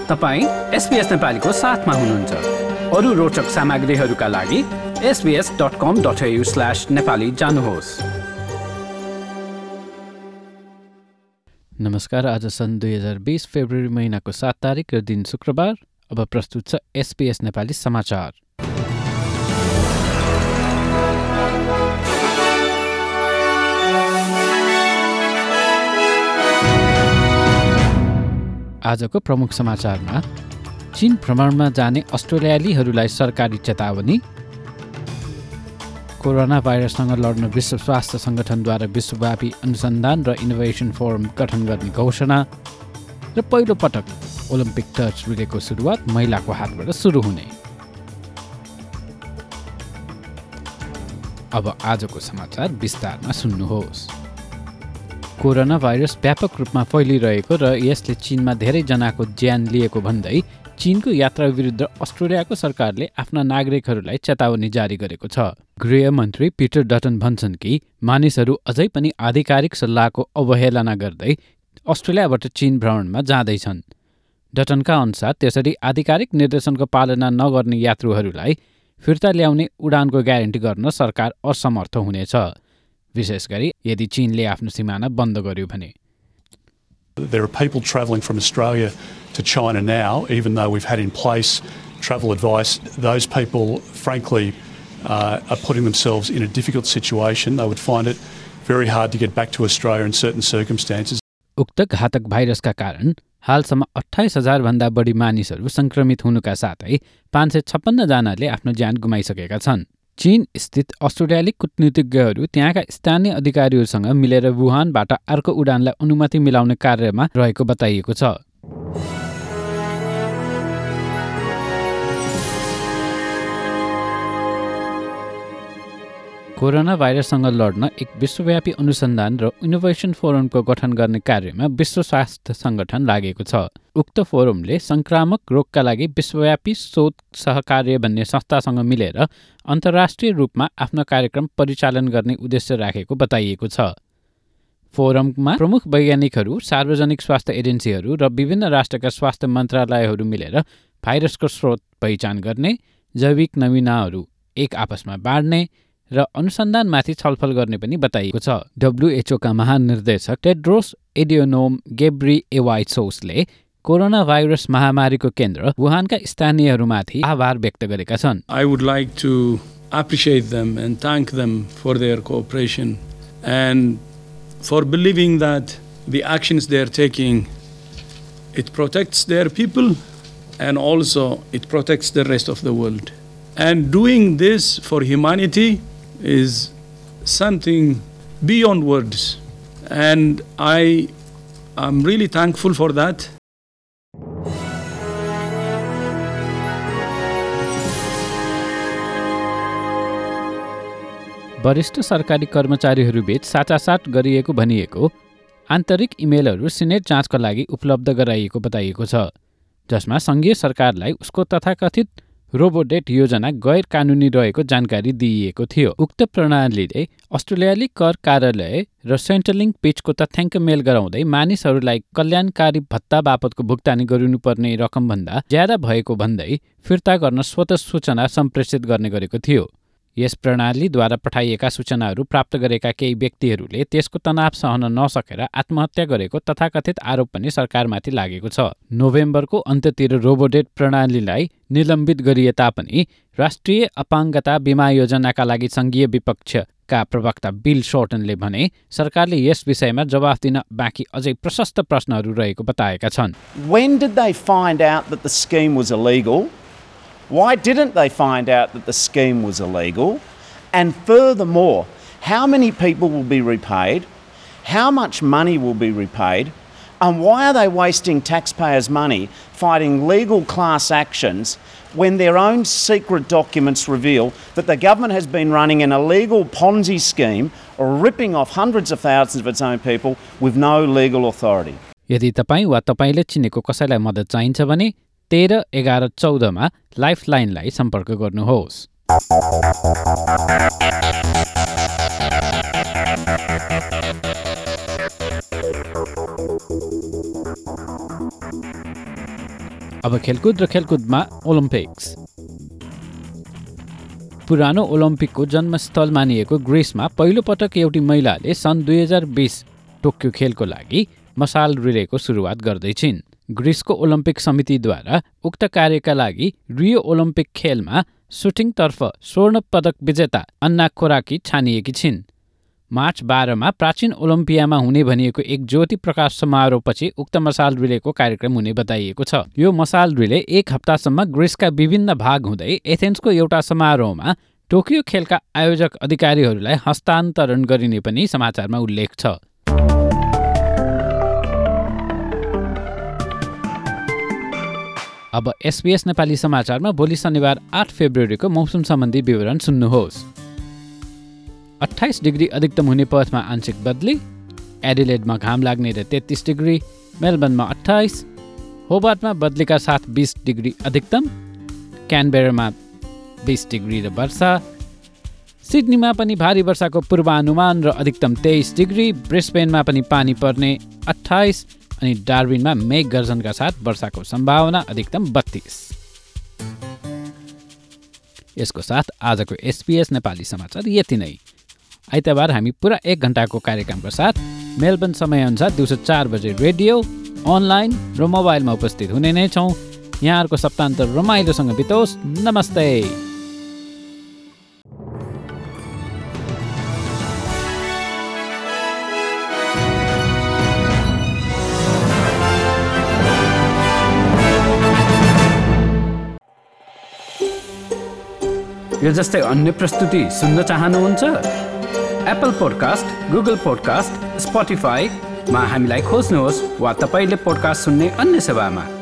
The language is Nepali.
तपाईं SBS नेपालीको साथमा हुनुहुन्छ। अरु रोचक सामग्रीहरूका लागि sbs.com.au/nepali जानुहोस्। नमस्कार, आज सन् 2020 फेब्रुअरी महिनाको 7 तारिक र दिन शुक्रबार। अब प्रस्तुत छ SBS नेपाली समाचार। आजको प्रमुख समाचारमा चीन भ्रमणमा जाने अस्ट्रेलियालीहरूलाई सरकारी चेतावनी, कोरोना भाइरससँग लड्न विश्व स्वास्थ्य सङ्गठनद्वारा विश्वव्यापी अनुसन्धान र इनोभेसन फोरम गठन गर्ने घोषणा र पहिलो पटक ओलम्पिक टर्च रिलेको सुरुवात महिलाको हातबाट सुरु हुने। अब आजको समाचार विस्तारमा सुन्नुहोस्। कोरोना भाइरस व्यापक रूपमा फैलिरहेको र यसले चीनमा धेरै जनाको ज्यान लिएको भन्दै चीनको यात्रा विरुद्ध अस्ट्रेलियाको सरकारले आफ्ना नागरिकहरूलाई चेतावनी जारी गरेको छ। गृह मन्त्री पिटर डटन भन्छन् कि मानिसहरू अझै पनि आधिकारिक सल्लाहको अवहेलना गर्दै अस्ट्रेलियाबाट चीन भ्रमणमा जाँदैछन्। डटनका अनुसार त्यसरी आधिकारिक निर्देशनको पालना नगर्ने यात्रुहरूलाई फिर्ता ल्याउने उडानको ग्यारेन्टी गर्न सरकार असमर्थ हुनेछ, विशेष गरी यदि चीनले आफ्नो सीमाना बन्द गर्यो भने। There are people travelling from Australia to China now, even though we've had in place travel advice. Those people, frankly, are putting themselves in a difficult situation. They would find it very hard to get back to Australia in certain circumstances. उक्त घातक भाइरसका कारण हालसम्म 28,000 भन्दा बढी मानिसहरू संक्रमित हुनुका साथै 556 जनाले आफ्नो ज्यान गुमाइसकेका छन्। चीन स्थित अस्ट्रेलियाली कूटनीतिज्ञहरू त्यहाँका स्थानीय अधिकारीहरूसँग मिलेर वुहानबाट अर्को उडानलाई अनुमति मिलाउने कार्यमा रहेको बताइएको छ। कोरोना भाइरससँग लड्न एक विश्वव्यापी अनुसन्धान र इनोभेसन फोरमको गठन गर्ने कार्यमा विश्व स्वास्थ्य सङ्गठन लागेको छ। उक्त फोरमले संक्रामक रोगका लागि विश्वव्यापी शोध सहकार्य भन्ने संस्थासँग मिलेर अन्तर्राष्ट्रिय रूपमा आफ्नो कार्यक्रम परिचालन गर्ने उद्देश्य राखेको बताइएको छ। फोरममा प्रमुख वैज्ञानिकहरू, सार्वजनिक स्वास्थ्य एजेन्सीहरू र विभिन्न राष्ट्रका स्वास्थ्य मन्त्रालयहरू मिलेर भाइरसको स्रोत पहिचान गर्ने, जैविक नमुनाहरू एक आपसमा बाँड्ने र अनुसन्धानमाथि छलफल गर्ने पनि बताइएको छ। WHO का महानिर्देशक टेड्रोस एडिनोम गेब्रिएसाइसोसले कोरोना भाइरस महामारीको केन्द्र वुहानका स्थानीयहरूमाथि आभार व्यक्त गरेका छन्। I would like to appreciate them and thank them for their cooperation and for believing that the actions they are taking, it protects their people and also it protects the rest of the world. And doing this for humanity is something beyond words, and I am really thankful for that. वरिष्ठ सरकारी कर्मचारीहरूबीच साटासाट गरिएको भनिएको आन्तरिक इमेलहरू सिनेट जाँचका लागि उपलब्ध गराइएको बताइएको छ, जसमा सङ्घीय सरकारलाई उसको तथाकथित रोबोडेट योजना गैर कानुनी रहेको जानकारी दिइएको थियो। उक्त प्रणालीले अस्ट्रेलियाली कर कार्यालय र सेन्ट्रलिङ्क पिचको तथ्याङ्क मेल गराउँदै मानिसहरूलाई कल्याणकारी भत्ता बापतको भुक्तानी गर्नुपर्ने रकमभन्दा ज्यादा भएको भन्दै फिर्ता गर्न स्वतः सूचना सम्प्रेषित गर्ने गरेको थियो। यस प्रणालीद्वारा पठाइएका सूचनाहरू प्राप्त गरेका केही व्यक्तिहरूले त्यसको तनाव सहन नसकेर आत्महत्या गरेको तथाकथित आरोप पनि सरकारमाथि लागेको छ। नोभेम्बरको अन्त्यतिर रोबोडेट प्रणालीलाई निलम्बित गरिए तापनि राष्ट्रिय अपाङ्गता बिमा योजनाका लागि सङ्घीय विपक्षका प्रवक्ता बिल शोर्टनले भने सरकारले यस विषयमा जवाफ दिन बाँकी अझै प्रशस्त प्रश्नहरू रहेको बताएका छन्। When did they find out that the scheme was illegal? Why didn't they find out that the scheme was illegal? And furthermore, how many people will be repaid? How much money will be repaid? And why are they wasting taxpayers' money fighting legal class actions when their own secret documents reveal that the government has been running an illegal Ponzi scheme or ripping off hundreds of thousands of its own people with no legal authority? यदि तपाईँ वा तपाईँले चिनेको कसैलाई मद्दत चाहिन्छ भने 13 11 14 मा लाइफलाइनलाई सम्पर्क गर्नुहोस्। अब खेलकुद र खेलकुदमा ओलम्पिक्स। पुरानो ओलम्पिकको जन्मस्थल मानिएको ग्रिसमा पहिलो पटक एउटी महिलाले सन् 2020 टोकियो खेलको लागि मसाल रिलेको सुरुवात गर्दैछिन्। ग्रिसको ओलम्पिक समितिद्वारा उक्त कार्यका लागि रियो ओलम्पिक खेलमा सुटिङतर्फ स्वर्ण पदक विजेता अन्ना खोराकी छानिएकी छिन्। मार्च 12मा प्राचीन ओलम्पियामा हुने भनिएको एक ज्योति प्रकाश समारोहपछि उक्त मसाल रिलेको कार्यक्रम हुने बताइएको छ। यो मसाल रिले 1 हप्तासम्म ग्रिसका विभिन्न भाग हुँदै एथेन्सको एउटा समारोहमा टोकियो खेलका आयोजक अधिकारीहरूलाई हस्तान्तरण गरिने पनि समाचारमा उल्लेख छ। अब SBS नेपाली समाचारमा भोलि शनिबार 8 फेब्रुअरीको मौसम सम्बन्धी विवरण सुन्नुहोस्। 28 डिग्री अधिकतम हुने पर्थमा आंशिक बदली, एडिलेडमा घाम लाग्ने र 33 डिग्री, मेलबर्नमा 28, होबार्टमा बदलीका साथ 20 डिग्री अधिकतम, क्यानबेरामा 20 डिग्री र वर्षा, सिडनीमा पनि भारी वर्षाको पूर्वानुमान र अधिकतम 23 डिग्री, ब्रिस्बेनमा पनि पानी पर्ने 28 अनि डार्विनमा मेघ गर्जनका साथ वर्षाको सम्भावना अधिकतम 32। यसको साथ आजको SBS नेपाली समाचार यति नै। आइतबार हामी पुरा 1 घण्टाको कार्यक्रमको साथ मेलबर्न समयअनुसार दिउँसो 4 बजे रेडियो, अनलाइन र मोबाइलमा उपस्थित हुने नै छौँ। यहाँहरूको सप्ताहन्त रमाइलोसँग बितोस्। नमस्ते। यो जस्तै अन्य प्रस्तुति सुन्न चाहनुहुन्छ? एप्पल पोडकास्ट, गुगल पोडकास्ट, स्पोटिफाईमा हामीलाई खोज्नुहोस् वा तपाईँले पोडकास्ट सुन्ने अन्य सेवामा।